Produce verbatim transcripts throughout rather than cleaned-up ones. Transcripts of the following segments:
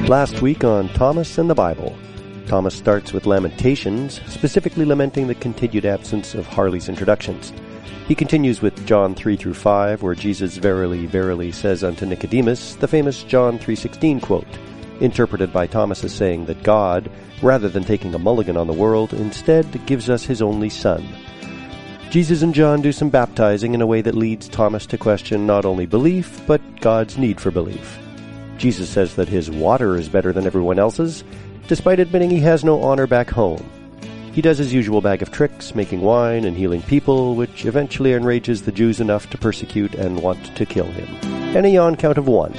Last week on Thomas and the Bible, Thomas starts with Lamentations, specifically lamenting the continued absence of Harley's introductions. He continues with John three through five, where Jesus verily, verily says unto Nicodemus, the famous John three sixteen quote, interpreted by Thomas as saying that God, rather than taking a mulligan on the world, instead gives us his only Son. Jesus and John do some baptizing in a way that leads Thomas to question not only belief, but God's need for belief. Jesus says that his water is better than everyone else's, despite admitting he has no honor back home. He does his usual bag of tricks, making wine and healing people, which eventually enrages the Jews enough to persecute and want to kill him. And a yawn count of one.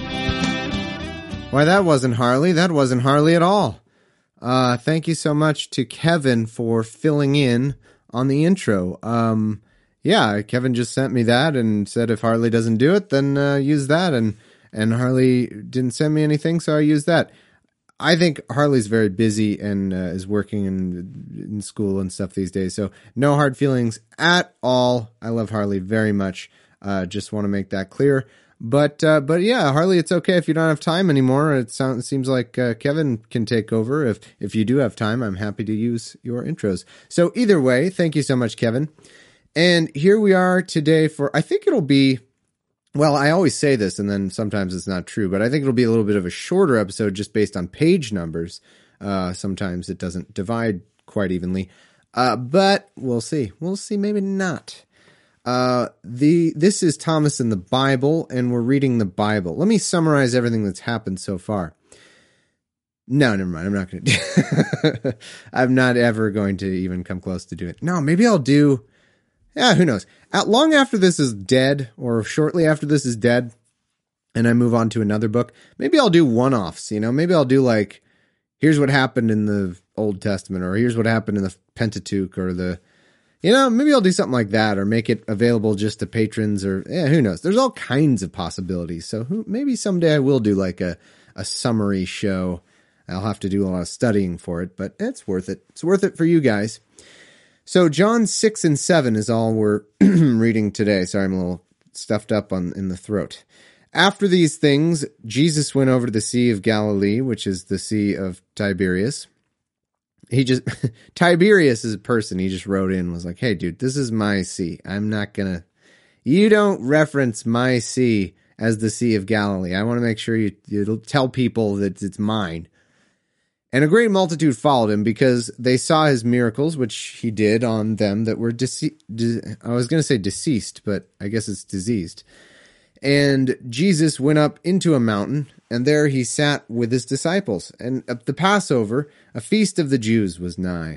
Why, that wasn't Harley. That wasn't Harley at all. Uh, thank you so much to Kevin for filling in on the intro. Um, yeah, Kevin just sent me that and said if Harley doesn't do it, then uh, use that. And, and Harley didn't send me anything, so I used that. I think Harley's very busy and uh, is working in, in school and stuff these days, so no hard feelings at all. I love Harley very much. Uh, just want to make that clear. But uh, but yeah, Harley, it's okay if you don't have time anymore. It, sounds, it seems like uh, Kevin can take over. If if you do have time, I'm happy to use your intros. So either way, thank you so much, Kevin. And here we are today for, I think it'll be, well, I always say this and then sometimes it's not true, but I think it'll be a little bit of a shorter episode just based on page numbers. Uh, sometimes it doesn't divide quite evenly. Uh, but we'll see. We'll see, maybe not. Uh, the, this is Thomas in the Bible, and we're reading the Bible. Let me summarize everything that's happened so far. No, never mind. I'm not going to, I'm not ever going to even come close to doing it. No, maybe I'll do, yeah, who knows? At, long after this is dead, or shortly after this is dead, and I move on to another book, maybe I'll do one-offs, you know? Maybe I'll do like, here's what happened in the Old Testament, or here's what happened in the Pentateuch, or the, you know, maybe I'll do something like that, or make it available just to patrons, or yeah, who knows? There's all kinds of possibilities. So who, maybe someday I will do like a, a summary show. I'll have to do a lot of studying for it, but it's worth it. It's worth it for you guys. So John six and seven is all we're reading today. Sorry, I'm a little stuffed up on in the throat. After these things, Jesus went over to the Sea of Galilee, which is the Sea of Tiberias. He just, Tiberius is a person, he just wrote in and was like, hey, dude, this is my sea. I'm not gonna, you don't reference my sea as the Sea of Galilee. I want to make sure you, you tell people that it's mine. And a great multitude followed him because they saw his miracles, which he did on them that were deceased. De- I was going to say deceased, but I guess it's diseased. And Jesus went up into a mountain, and there he sat with his disciples. And at the Passover, a feast of the Jews was nigh.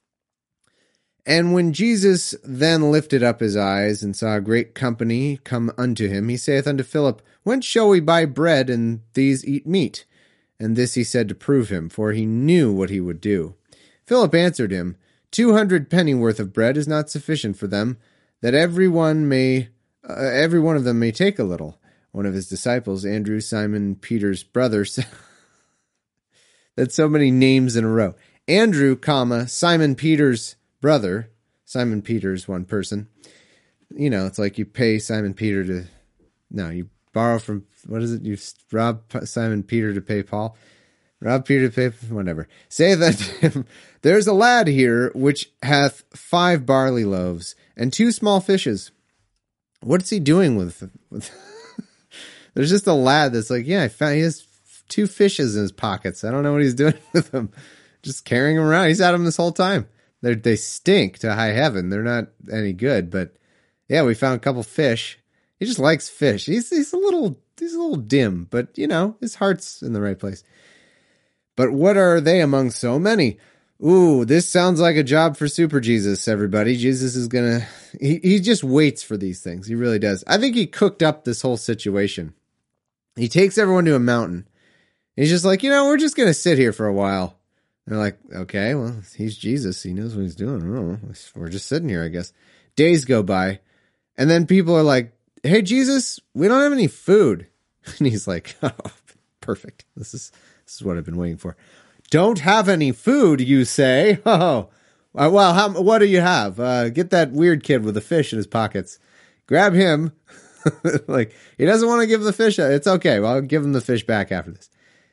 And when Jesus then lifted up his eyes and saw a great company come unto him, he saith unto Philip, whence shall we buy bread, and these eat meat? And this he said to prove him, for he knew what he would do. Philip answered him, Two hundred pennyworth of bread is not sufficient for them, that every one may... Uh, every one of them may take a little. One of his disciples, Andrew, Simon Peter's brother, that's so many names in a row. Andrew, comma, Simon Peter's brother. Simon Peter's one person. You know, it's like you pay Simon Peter to, no, you borrow from, what is it? You rob Simon Peter to pay Paul. Rob Peter to pay, whatever. Say that him, there's a lad here which hath five barley loaves and two small fishes. What's he doing with, with there's just a lad that's like, yeah, I found, he has two fishes in his pockets. I don't know what he's doing with them. Just carrying them around. He's had them this whole time. They they stink to high heaven. They're not any good, but yeah, we found a couple fish. He just likes fish. He's, he's a little, he's a little dim, but you know, his heart's in the right place. But what are they among so many? Ooh, this sounds like a job for Super Jesus, everybody. Jesus is going to... He, he just waits for these things. He really does. I think he cooked up this whole situation. He takes everyone to a mountain. He's just like, you know, we're just going to sit here for a while. And they're like, okay, well, he's Jesus. He knows what he's doing. I don't know. We're just sitting here, I guess. Days go by. And then people are like, hey, Jesus, we don't have any food. And he's like, oh, perfect. This is this is what I've been waiting for. Don't have any food, you say? Oh, uh, well, how, what do you have? Uh, get that weird kid with the fish in his pockets. Grab him. Like, he doesn't want to give the fish. A, it's okay. Well, I'll give him the fish back after this.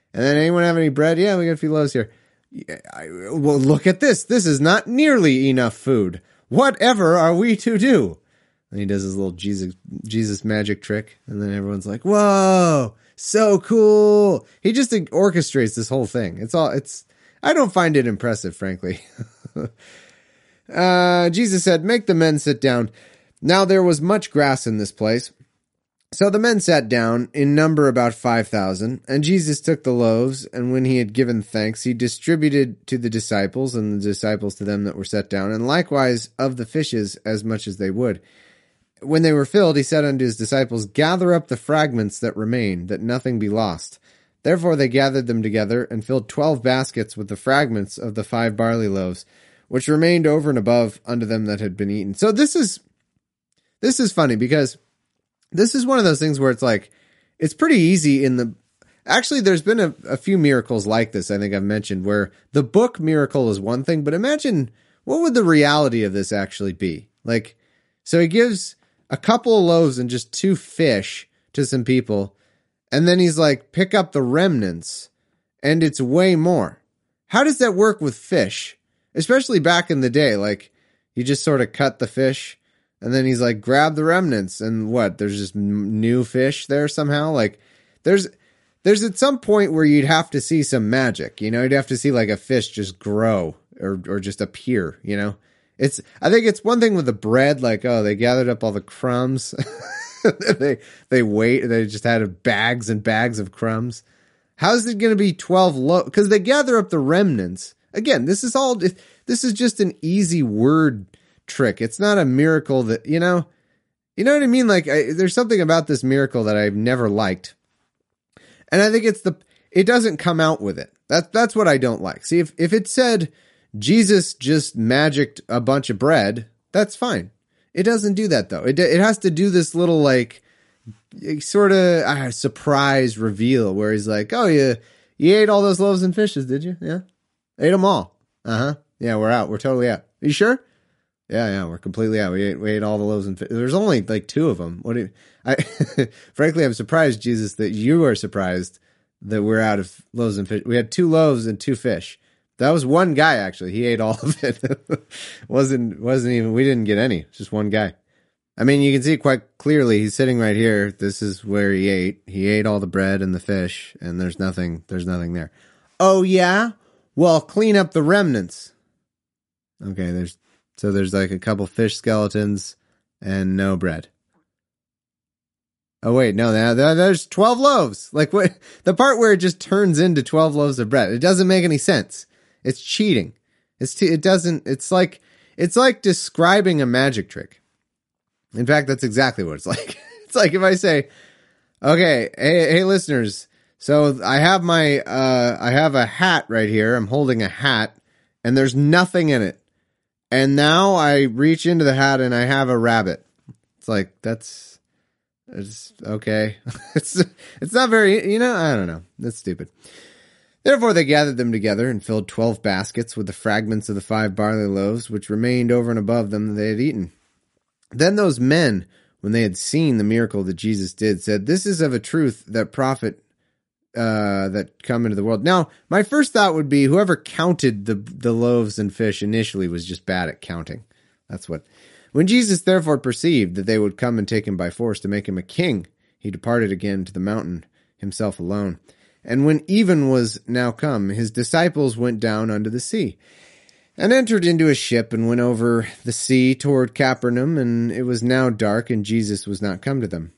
And then, anyone have any bread? Yeah, we got a few loaves here. Yeah, I, well, look at this. This is not nearly enough food. Whatever are we to do? And he does his little Jesus Jesus magic trick. And then everyone's like, whoa, so cool. He just orchestrates this whole thing. It's all, it's, I don't find it impressive, frankly. uh, Jesus said, make the men sit down. Now there was much grass in this place. So the men sat down, in number about five thousand, and Jesus took the loaves, and when he had given thanks, he distributed to the disciples, and the disciples to them that were set down, and likewise of the fishes as much as they would. When they were filled, he said unto his disciples, gather up the fragments that remain, that nothing be lost. Therefore they gathered them together, and filled twelve baskets with the fragments of the five barley loaves, which remained over and above unto them that had been eaten. So this is, this is funny, because this is one of those things where it's like, it's pretty easy in the, actually there's been a, a few miracles like this, I think I've mentioned, where the book miracle is one thing, but imagine, what would the reality of this actually be? Like, so he gives a couple of loaves and just two fish to some people, and then he's like, pick up the remnants, and it's way more. How does that work with fish? Especially back in the day, like, you just sort of cut the fish, and then he's like, grab the remnants, and what, there's just new fish there somehow? Like, there's there's at some point where you'd have to see some magic, you know? You'd have to see, like, a fish just grow, or or just appear, you know? It's, I think it's one thing with the bread, like, oh, they gathered up all the crumbs. they they wait, they just had bags and bags of crumbs. How's it going to be twelve loaves? Because they gather up the remnants. Again, this is all, this is just an easy word trick. It's not a miracle that, you know, you know what I mean? Like, I, there's something about this miracle that I've never liked. And I think it's the, it doesn't come out with it. That's, that's what I don't like. See, if, if it said Jesus just magicked a bunch of bread, that's fine. It doesn't do that though. It, it has to do this little like sort of uh, surprise reveal where he's like, oh, you, you ate all those loaves and fishes, did you? Yeah. Ate them all. Uh-huh. Yeah, we're out. We're totally out. Are you sure? Yeah, yeah, we're completely out. We ate, we ate all the loaves and fish. There's only like two of them. What do you, I, frankly, I'm surprised, Jesus, that you are surprised that we're out of loaves and fish. We had two loaves and two fish. That was one guy, actually. He ate all of it. wasn't, wasn't even, we didn't get any. Just one guy. I mean, you can see quite clearly. He's sitting right here. This is where he ate. He ate all the bread and the fish, and there's nothing, there's nothing there. Oh, yeah? Well, clean up the remnants. Okay, there's, so there's like a couple fish skeletons and no bread. Oh, wait, no, there's twelve loaves. Like, what? The part where it just turns into twelve loaves of bread. It doesn't make any sense. It's cheating. It's t- It doesn't, it's like, it's like describing a magic trick. In fact, that's exactly what it's like. It's like if I say, okay, hey, hey, listeners, so I have my, uh, I have a hat right here. I'm holding a hat and there's nothing in it. And now I reach into the hat and I have a rabbit. It's like, that's, it's okay. it's, it's not very, you know, I don't know. That's stupid. Therefore they gathered them together and filled twelve baskets with the fragments of the five barley loaves, which remained over and above them that they had eaten. Then those men, when they had seen the miracle that Jesus did, said, this is of a truth that prophet uh, that come into the world. Now, my first thought would be whoever counted the the loaves and fish initially was just bad at counting. That's what. When Jesus therefore perceived that they would come and take him by force to make him a king, he departed again to the mountain himself alone. And when even was now come, his disciples went down unto the sea, and entered into a ship, and went over the sea toward Capernaum, and it was now dark, and Jesus was not come to them.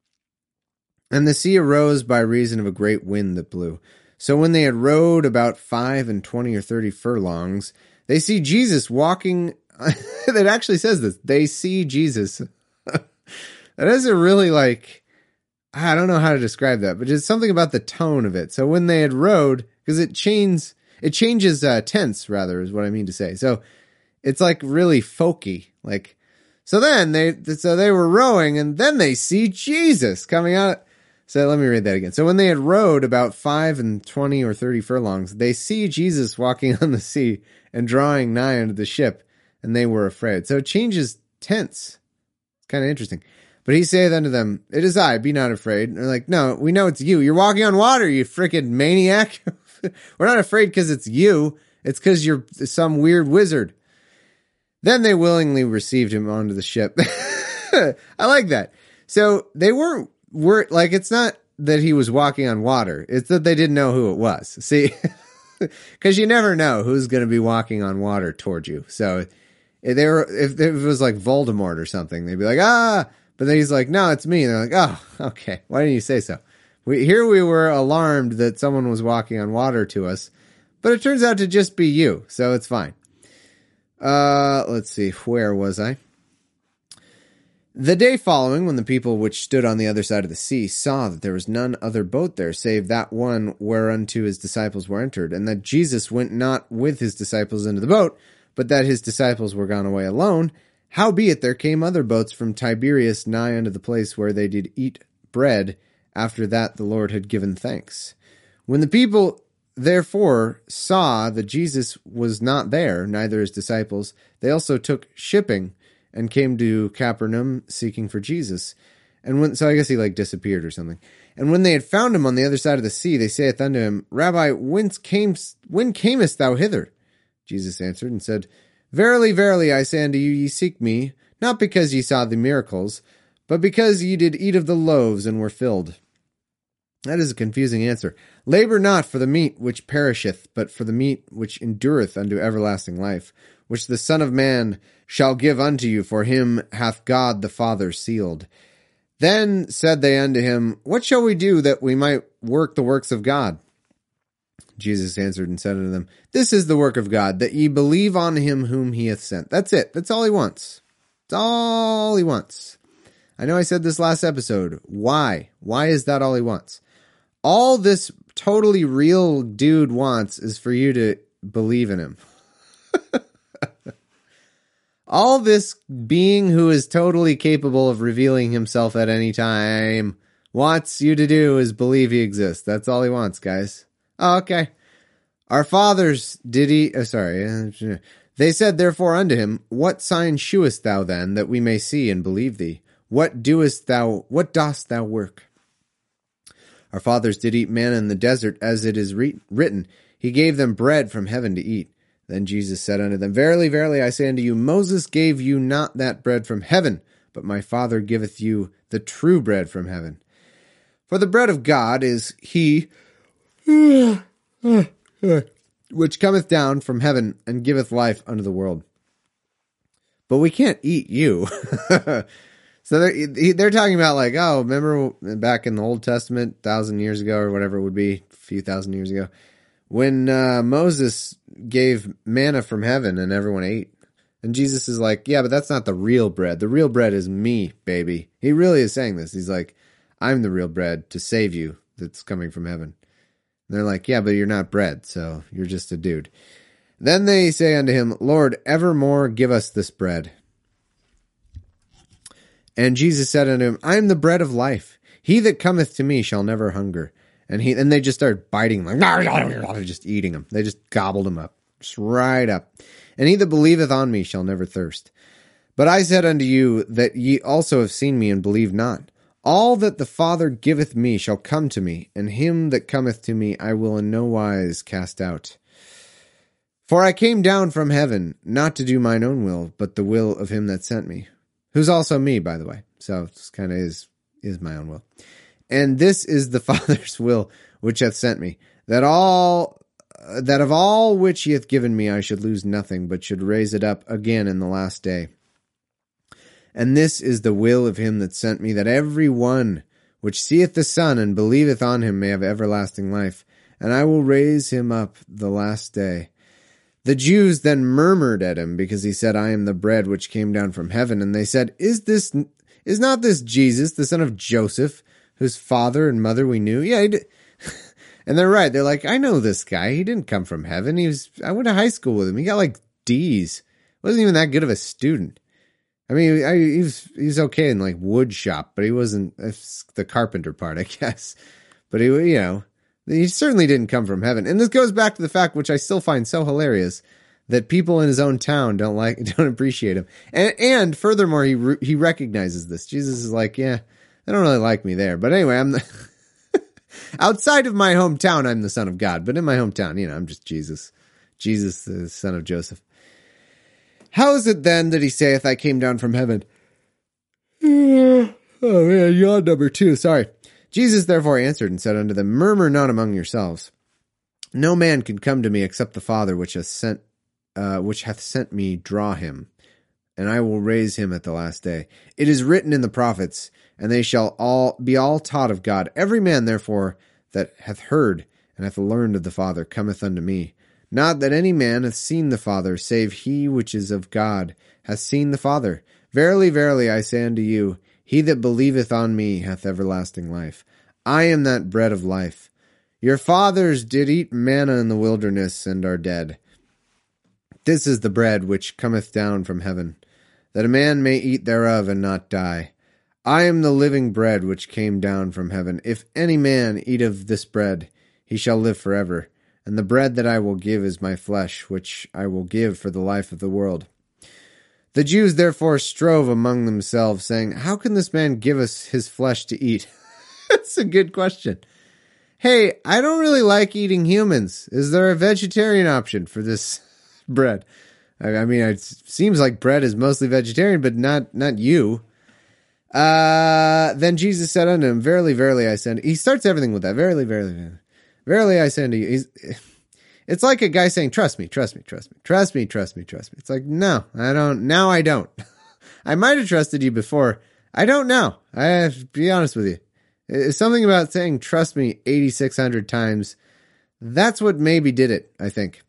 And the sea arose by reason of a great wind that blew. So when they had rowed about five and twenty or thirty furlongs, they see Jesus walking. It actually says this. They see Jesus. That isn't really like, I don't know how to describe that, but it's something about the tone of it. So when they had rowed, because it changes, it changes uh, tense, rather, is what I mean to say. So it's like really folky. Like, so then they, so they were rowing, and then they see Jesus coming out. So let me read that again. So when they had rowed about five and twenty or thirty furlongs, they see Jesus walking on the sea and drawing nigh unto the ship, and they were afraid. So it changes tense. It's kind of interesting. But he saith unto them, It is I, be not afraid. And they're like, no, we know it's you. You're walking on water, you frickin' maniac. We're not afraid because it's you. It's because you're some weird wizard. Then they willingly received him onto the ship. I like that. So they weren't, were like, it's not that he was walking on water. It's that they didn't know who it was. See, because you never know who's going to be walking on water towards you. So if they were, if it was like Voldemort or something, they'd be like, ah, but then he's like, no, it's me. And they're like, oh, okay. Why didn't you say so? We, here we were alarmed that someone was walking on water to us, but it turns out to just be you. So it's fine. Uh, let's see. Where was I? The day following, when the people which stood on the other side of the sea saw that there was none other boat there, save that one whereunto his disciples were entered, and that Jesus went not with his disciples into the boat, but that his disciples were gone away alone, howbeit there came other boats from Tiberias nigh unto the place where they did eat bread, after that the Lord had given thanks. When the people therefore saw that Jesus was not there, neither his disciples, they also took shipping, and came to Capernaum seeking for Jesus. And when, so I guess he like disappeared or something. And when they had found him on the other side of the sea, they saith unto him, Rabbi, whence came, when camest thou hither? Jesus answered and said, Verily, verily, I say unto you, ye seek me, not because ye saw the miracles, but because ye did eat of the loaves and were filled. That is a confusing answer. Labor not for the meat which perisheth, but for the meat which endureth unto everlasting life, which the Son of Man shall give unto you, for him hath God the Father sealed. Then said they unto him, What shall we do that we might work the works of God? Jesus answered and said unto them, This is the work of God, that ye believe on him whom he hath sent. That's it. That's all he wants. That's all he wants. I know I said this last episode. Why? Why is that all he wants? All this totally real dude wants is for you to believe in him. All this being who is totally capable of revealing himself at any time wants you to do is believe he exists. That's all he wants, guys. Oh, okay. Our fathers did eat... Oh, sorry. They said therefore unto him, What sign shewest thou then, that we may see and believe thee? What doest thou? What dost thou work? Our fathers did eat manna in the desert, as it is re- written, He gave them bread from heaven to eat. Then Jesus said unto them, Verily, verily, I say unto you, Moses gave you not that bread from heaven, but my Father giveth you the true bread from heaven. For the bread of God is he which cometh down from heaven and giveth life unto the world. But we can't eat you. So they're, they're talking about like, oh, remember back in the Old Testament, thousand years ago or whatever it would be, a few thousand years ago, when uh, Moses gave manna from heaven and everyone ate. And Jesus is like, yeah, but that's not the real bread. The real bread is me, baby. He really is saying this. He's like, I'm the real bread to save you that's coming from heaven. And they're like, yeah, but you're not bread, so you're just a dude. Then they say unto him, Lord, evermore give us this bread. And Jesus said unto him, I am the bread of life. He that cometh to me shall never hunger. And he and they just start biting, like, just eating them. They just gobbled them up, just right up. And he that believeth on me shall never thirst. But I said unto you that ye also have seen me and believe not. All that the Father giveth me shall come to me, and him that cometh to me I will in no wise cast out. For I came down from heaven, not to do mine own will, but the will of him that sent me. Who's also me, by the way. So it's kind of is, is my own will. And this is the Father's will which hath sent me, that all uh, that of all which he hath given me I should lose nothing, but should raise it up again in the last day. And this is the will of him that sent me, that every one which seeth the Son and believeth on him may have everlasting life, and I will raise him up the last day. The Jews then murmured at him, because he said, I am the bread which came down from heaven. And they said, Is this is not this Jesus, the son of Joseph, whose father and mother we knew? Yeah, he did. And they're right. They're like, I know this guy. He didn't come from heaven. He was. I went to high school with him. He got like D's. Wasn't even that good of a student. I mean, I, he was he was okay in like wood shop, but he wasn't the carpenter part, I guess. But he, you know, he certainly didn't come from heaven. And this goes back to the fact, which I still find so hilarious, that people in his own town don't like, don't appreciate him. And, and furthermore, he re- he recognizes this. Jesus is like, yeah, they don't really like me there. But anyway, I'm the outside of my hometown, I'm the Son of God. But in my hometown, you know, I'm just Jesus. Jesus, the son of Joseph. How is it then that he saith, I came down from heaven? Oh man, yawn number two, sorry. Jesus therefore answered and said unto them, Murmur not among yourselves. No man can come to me except the Father which hath sent, uh, which hath sent me draw him, and I will raise him at the last day. It is written in the prophets, and they shall all be all taught of God. Every man therefore that hath heard and hath learned of the Father cometh unto me. Not that any man hath seen the Father, save he which is of God hath seen the Father. Verily, verily, I say unto you, he that believeth on me hath everlasting life. I am that bread of life. Your fathers did eat manna in the wilderness, and are dead. This is the bread which cometh down from heaven, that a man may eat thereof and not die. I am the living bread which came down from heaven. If any man eat of this bread, he shall live forever. And the bread that I will give is my flesh, which I will give for the life of the world. The Jews therefore strove among themselves, saying, How can this man give us his flesh to eat? That's a good question. Hey, I don't really like eating humans. Is there a vegetarian option for this bread? I mean, it seems like bread is mostly vegetarian, but not not you. Uh, then Jesus said unto him, Verily, verily, I say unto you. He starts everything with that. Verily, verily, verily. Verily, I say unto you. He's, it's like a guy saying, trust me, trust me, trust me, trust me, trust me, trust me. It's like, no, I don't. Now I don't. I might have trusted you before. I don't now. I have to be honest with you. It's something about saying trust me eighty-six hundred times. That's what maybe did it, I think.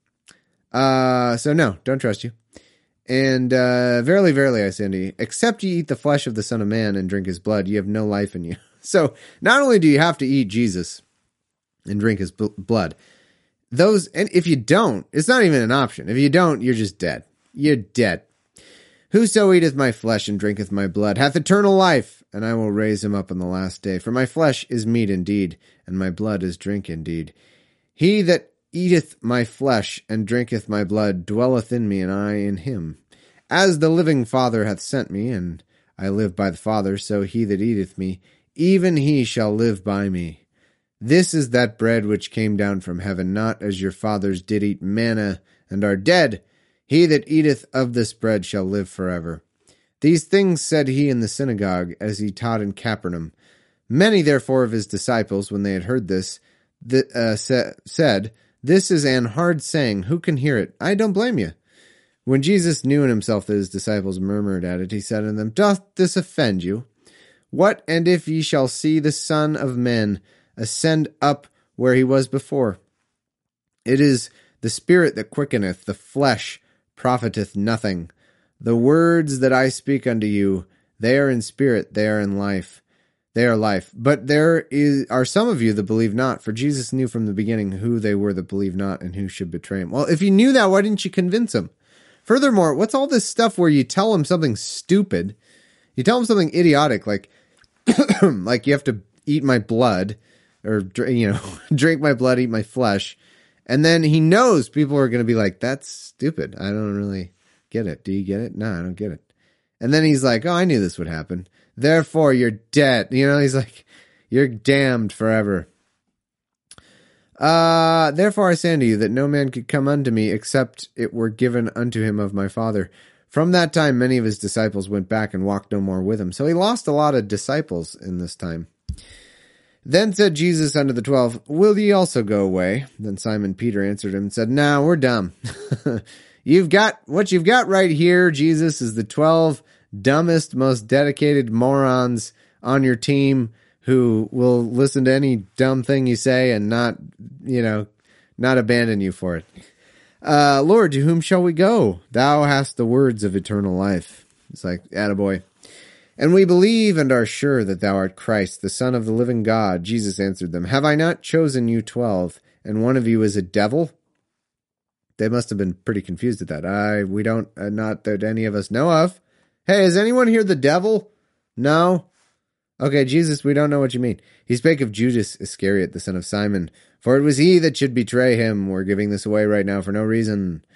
Uh, so no, don't trust you. And uh, verily, verily, I say unto you, except ye eat the flesh of the Son of Man and drink his blood, ye have no life in you. So not only do you have to eat Jesus and drink his bl- blood, those, and if you don't, it's not even an option. If you don't, you're just dead. You're dead. Whoso eateth my flesh and drinketh my blood hath eternal life, and I will raise him up on the last day. For my flesh is meat indeed, and my blood is drink indeed. He that eateth my flesh and drinketh my blood dwelleth in me, and I in him. As the living Father hath sent me, and I live by the Father, so he that eateth me, even he shall live by me. This is that bread which came down from heaven, not as your fathers did eat manna, and are dead. He that eateth of this bread shall live forever. These things said he in the synagogue, as he taught in Capernaum. Many therefore of his disciples, when they had heard this, th- uh, sa- said, This is an hard saying, who can hear it? I don't blame you. When Jesus knew in himself that his disciples murmured at it, he said unto them, Doth this offend you? What, and if ye shall see the Son of Man ascend up where he was before? It is the Spirit that quickeneth, the flesh profiteth nothing. The words that I speak unto you, they are in spirit, they are in life. They are life. But there is, are some of you that believe not, for Jesus knew from the beginning who they were that believe not and who should betray him. Well, if you knew that, why didn't you convince him? Furthermore, what's all this stuff where you tell him something stupid? You tell him something idiotic, like, like you have to eat my blood, or, you know, drink my blood, eat my flesh. And then he knows people are going to be like, that's stupid. I don't really get it. Do you get it? No, I don't get it. And then he's like, oh, I knew this would happen. Therefore, you're dead. You know, he's like, you're damned forever. Uh, therefore I say unto you that no man could come unto me except it were given unto him of my Father. From that time, many of his disciples went back and walked no more with him. So he lost a lot of disciples in this time. Then said Jesus unto the twelve, Will ye also go away? Then Simon Peter answered him and said, No, we're dumb. You've got, what you've got right here, Jesus, is the twelve dumbest, most dedicated morons on your team who will listen to any dumb thing you say and not, you know, not abandon you for it. Uh, Lord, to whom shall we go? Thou hast the words of eternal life. It's like, attaboy. And we believe and are sure that thou art Christ, the Son of the living God. Jesus answered them, Have I not chosen you twelve, and one of you is a devil? They must have been pretty confused at that. I, we don't, uh, not that any of us know of. Hey, is anyone here the devil? No? Okay, Jesus, we don't know what you mean. He spake of Judas Iscariot, the son of Simon, for it was he that should betray him. We're giving this away right now for no reason.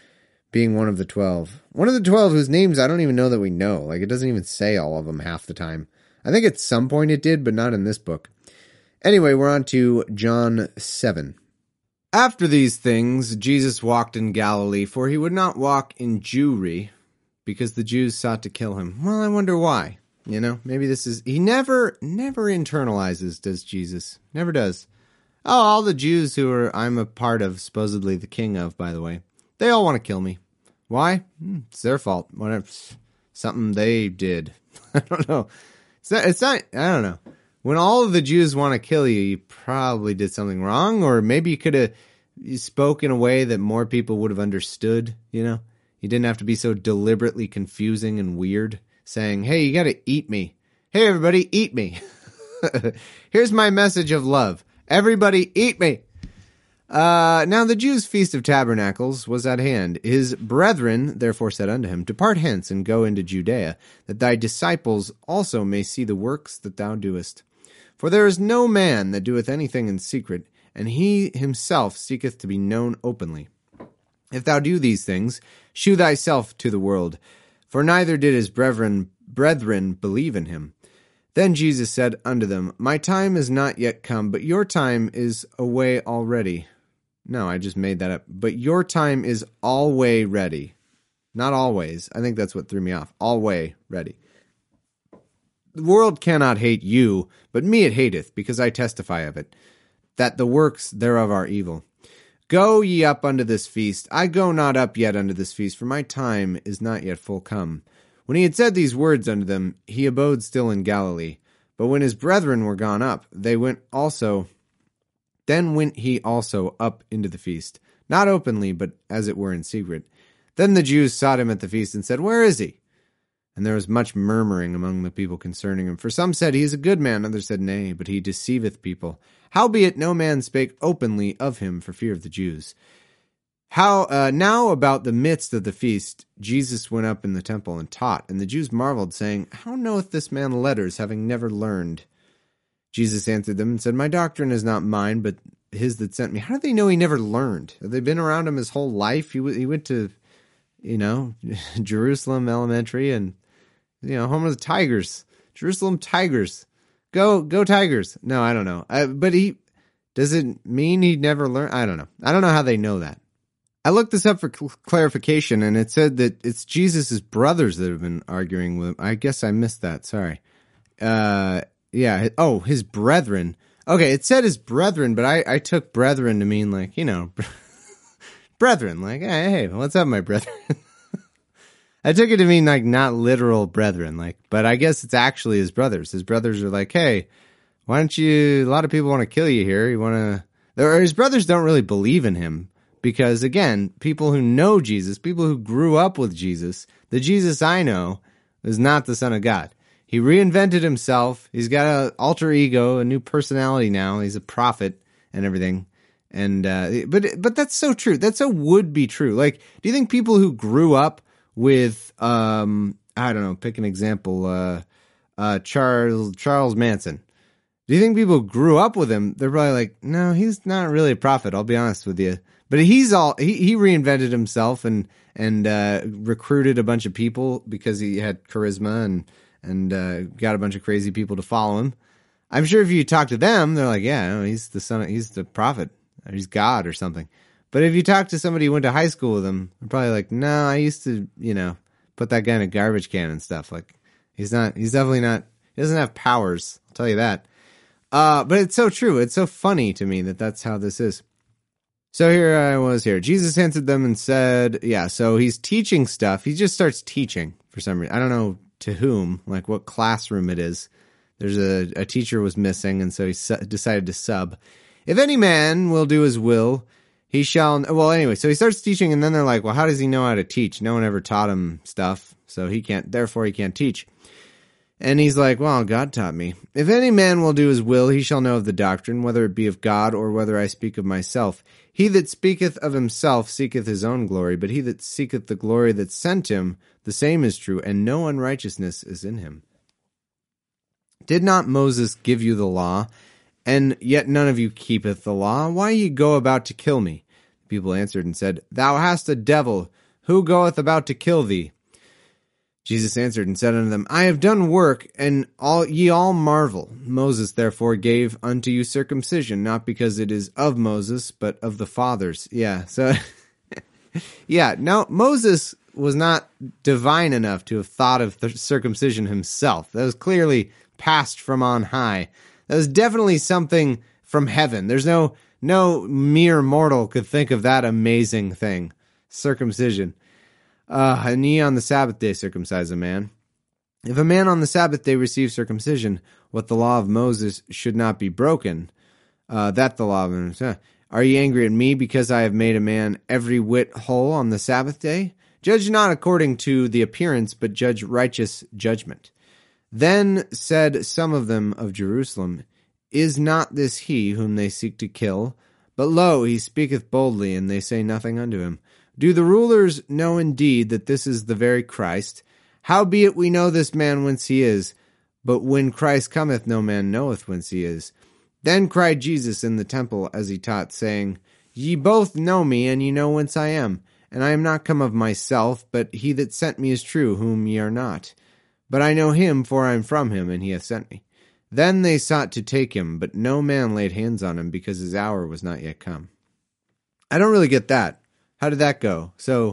being one of the twelve. One of the twelve whose names I don't even know that we know. Like, it doesn't even say all of them half the time. I think at some point it did, but not in this book. Anyway, we're on to John seven. After these things, Jesus walked in Galilee, for he would not walk in Jewry, because the Jews sought to kill him. Well, I wonder why. You know, maybe this is... He never, never internalizes, does Jesus? Never does. Oh, all the Jews who are I'm a part of, supposedly the king of, by the way, they all want to kill me. Why? It's their fault. Whatever. Something they did. I don't know. It's not, it's not, I don't know. When all of the Jews want to kill you, you probably did something wrong, or maybe you could have you spoke in a way that more people would have understood, you know? You didn't have to be so deliberately confusing and weird, saying, hey, you got to eat me. Hey, everybody, eat me. Here's my message of love. Everybody, eat me. Uh, now the Jews' feast of tabernacles was at hand. His brethren therefore said unto him, depart hence and go into Judea, that thy disciples also may see the works that thou doest. For there is no man that doeth anything in secret, and he himself seeketh to be known openly. If thou do these things, shew thyself to the world. For neither did his brethren, brethren believe in him. Then Jesus said unto them, my time is not yet come, but your time is away already. No, I just made that up. But your time is alway ready. Not always. I think that's what threw me off. Alway ready. The world cannot hate you, but me it hateth, because I testify of it, that the works thereof are evil. Go ye up unto this feast. I go not up yet unto this feast, for my time is not yet full come. When he had said these words unto them, he abode still in Galilee. But when his brethren were gone up, they went also. Then went he also up into the feast, not openly, but as it were in secret. Then the Jews sought him at the feast and said, where is he? And there was much murmuring among the people concerning him. For some said, he is a good man. Others said, nay, but he deceiveth people. Howbeit no man spake openly of him for fear of the Jews. How uh, now about the midst of the feast, Jesus went up in the temple and taught, and the Jews marveled, saying, how knoweth this man letters, having never learned? Jesus answered them and said, my doctrine is not mine, but his that sent me. How do they know he never learned? Have they been around him his whole life? He, w- he went to, you know, Jerusalem Elementary and, you know, home of the Tigers. Jerusalem Tigers. Go, go Tigers. No, I don't know. I, but he, does it mean he never learned? I don't know. I don't know how they know that. I looked this up for cl- clarification, and it said that it's Jesus' brothers that have been arguing with him. I guess I missed that. Sorry. Uh, yeah. Oh, his brethren. Okay, it said his brethren, but I, I took brethren to mean like, you know, brethren. Like, hey, hey, what's up, my brethren? I took it to mean like not literal brethren, like, but I guess it's actually his brothers. His brothers are like, hey, why don't you, a lot of people want to kill you here. You want to, or his brothers don't really believe in him because again, people who know Jesus, people who grew up with Jesus, the Jesus I know is not the Son of God. He reinvented himself. He's got an alter ego, a new personality now. He's a prophet and everything. And, uh, but, but that's so true. That's so would be true. Like, do you think people who grew up with, um, I don't know, pick an example, uh, uh, Charles, Charles Manson. Do you think people grew up with him? They're probably like, no, he's not really a prophet. I'll be honest with you. But he's all, he, he reinvented himself and, and, uh, recruited a bunch of people because he had charisma and, and, uh, got a bunch of crazy people to follow him. I'm sure if you talk to them, they're like, yeah, no, he's the son of, he's the prophet. Or he's God or something. But if you talk to somebody who went to high school with him, they're probably like, no, I used to, you know, put that guy in a garbage can and stuff. Like, he's not, he's definitely not, he doesn't have powers. I'll tell you that. Uh, but it's so true. It's so funny to me that that's how this is. So here I was here. Jesus answered them and said, yeah, so he's teaching stuff. He just starts teaching for some reason. I don't know to whom, like what classroom it is. There's a, a teacher was missing, and so he su- decided to sub. If any man will do his will, he shall... Well, anyway, so he starts teaching, and then they're like, well, how does he know how to teach? No one ever taught him stuff, so he can't, therefore he can't teach. And he's like, well, God taught me. If any man will do his will, he shall know of the doctrine, whether it be of God or whether I speak of myself. He that speaketh of himself seeketh his own glory, but he that seeketh the glory that sent him, the same is true, and no unrighteousness is in him. Did not Moses give you the law? And yet none of you keepeth the law. Why ye go about to kill me? The people answered and said, thou hast a devil. who goeth about to kill thee? Jesus answered and said unto them, I have done work, and all ye all marvel. Moses therefore gave unto you circumcision, not because it is of Moses, but of the fathers. Yeah, so, yeah, no, Moses was not divine enough to have thought of the circumcision himself. That was clearly passed from on high. That was definitely something from heaven. There's no, no mere mortal could think of that amazing thing, circumcision. Uh, and ye on the Sabbath day circumcise a man. If a man on the Sabbath day receive circumcision, what the law of Moses should not be broken, uh, that the law of Moses. Are ye angry at me because I have made a man every whit whole on the Sabbath day? Judge not according to the appearance, but judge righteous judgment. Then said some of them of Jerusalem, Is not this he whom they seek to kill? But lo, he speaketh boldly, and they say nothing unto him. Do the rulers know indeed that this is the very Christ? Howbeit we know this man whence he is, but when Christ cometh no man knoweth whence he is. Then cried Jesus in the temple as he taught, saying, Ye both know me, and ye know whence I am. And I am not come of myself, but he that sent me is true, whom ye are not. But I know him, for I am from him, and he hath sent me. Then they sought to take him, but no man laid hands on him, because his hour was not yet come. I don't really get that. How did that go? So,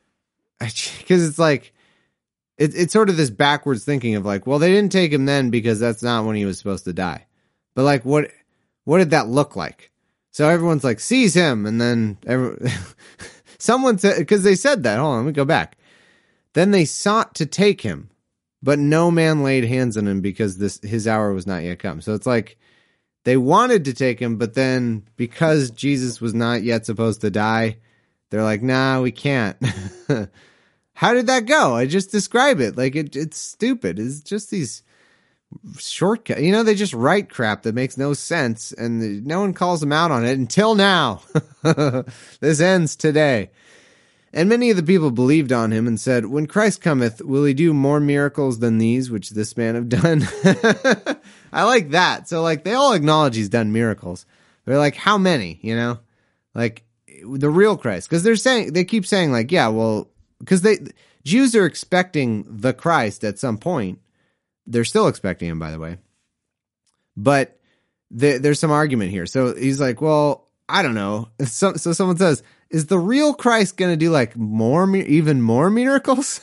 because it's like, it, it's sort of this backwards thinking of like, well, they didn't take him then because that's not when he was supposed to die. But like, what, what did that look like? So everyone's like, seize him. And then every, someone said, because they said that, hold on, let me go back. Then they sought to take him, but no man laid hands on him because this, his hour was not yet come. So it's like, they wanted to take him, but then because Jesus was not yet supposed to die, they're like, nah, we can't. How did that go? I just describe it. Like, it, it's stupid. It's just these shortcuts. You know, they just write crap that makes no sense, and no one calls them out on it until now. This ends today. And many of the people believed on him and said, When Christ cometh, will he do more miracles than these which this man have done? I like that. So, like, they all acknowledge he's done miracles. They're like, how many, you know? Like, the real Christ. Because they're saying, they keep saying, like, yeah, well, because they, Jews are expecting the Christ at some point. They're still expecting him, by the way. But there, there's some argument here. So he's like, well, I don't know. So, so someone says, is the real Christ going to do, like, more, even more miracles?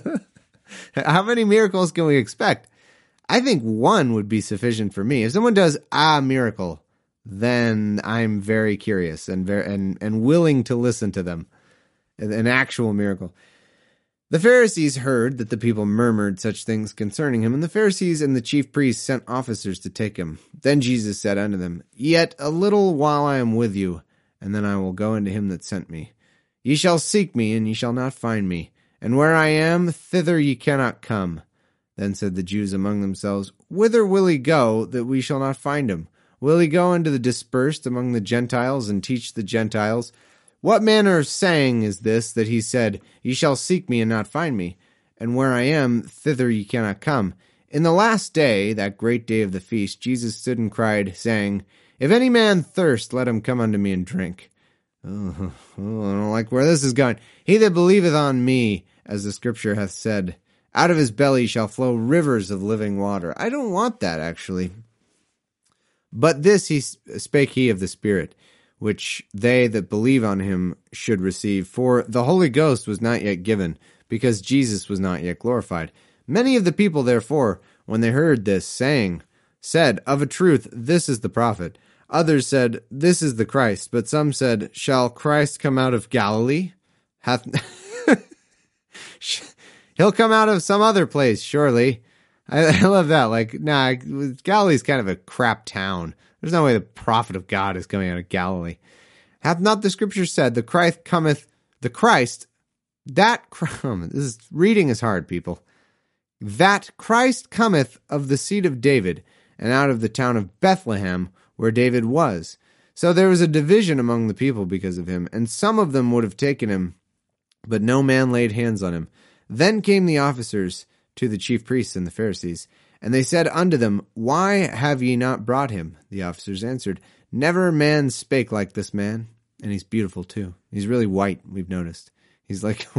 How many miracles can we expect? I think one would be sufficient for me. If someone does a miracle, then I'm very curious and very and, and willing to listen to them. An actual miracle. The Pharisees heard that the people murmured such things concerning him, and the Pharisees and the chief priests sent officers to take him. Then Jesus said unto them, Yet a little while I am with you, and then I will go unto him that sent me. Ye shall seek me, and ye shall not find me. And where I am, thither ye cannot come. Then said the Jews among themselves, Whither will he go, that we shall not find him? Will he go into the dispersed among the Gentiles, and teach the Gentiles? What manner of saying is this, that he said, Ye shall seek me and not find me, and where I am, thither ye cannot come? In the last day, that great day of the feast, Jesus stood and cried, saying, If any man thirst, let him come unto me and drink. Oh, oh, I don't like where this is going. He that believeth on me, as the scripture hath said, out of his belly shall flow rivers of living water. I don't want that, actually. But this he spake he of the Spirit, which they that believe on him should receive. For the Holy Ghost was not yet given, because Jesus was not yet glorified. Many of the people, therefore, when they heard this saying, said, Of a truth, this is the prophet. Others said, This is the Christ. But some said, Shall Christ come out of Galilee? Hath He'll come out of some other place, surely. I, I love that. Like, nah, Galilee's kind of a crap town. There's no way the prophet of God is coming out of Galilee. Hath not the scripture said, the Christ cometh, the Christ, that, this is, reading is hard, people. That Christ cometh of the seed of David, and out of the town of Bethlehem, where David was. So there was a division among the people because of him, and some of them would have taken him, but no man laid hands on him. Then came the officers to the chief priests and the Pharisees, and they said unto them, Why have ye not brought him? The officers answered, Never man spake like this man. And he's beautiful too. He's really white, we've noticed. He's like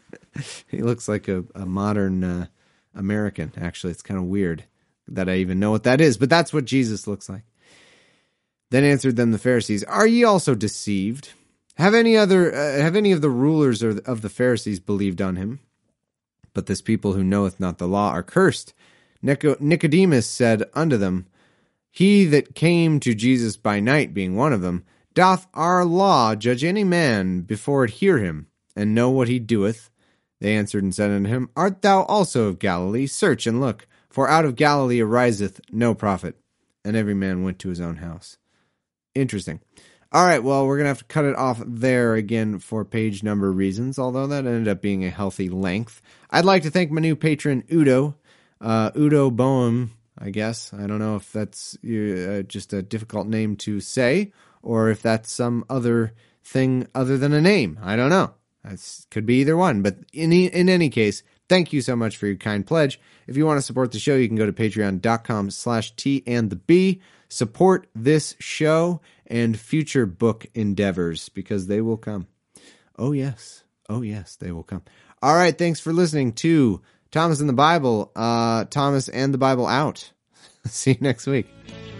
He looks like a, a modern uh, American, actually. It's kind of weird that I even know what that is, but that's what Jesus looks like. Then answered them the Pharisees, Are ye also deceived? Have any other, uh, have any of the rulers or of the Pharisees believed on him? But this people who knoweth not the law are cursed. Nicodemus said unto them, He that came to Jesus by night, being one of them, doth our law judge any man before it hear him, and know what he doeth? They answered and said unto him, Art thou also of Galilee? Search and look, for out of Galilee ariseth no prophet. And every man went to his own house. Interesting. All right, well, we're going to have to cut it off there again for page number reasons, although that ended up being a healthy length. I'd like to thank my new patron, Udo. Uh, Udo Boehm, I guess. I don't know if that's uh, just a difficult name to say, or if that's some other thing other than a name. I don't know. It could be either one. But in, in any case, thank you so much for your kind pledge. If you want to support the show, you can go to patreon.com slash T and the B. Support this show and future book endeavors, because they will come. Oh, yes. Oh, yes, they will come. All right, thanks for listening to Thomas and the Bible. Uh, Thomas and the Bible out. See you next week.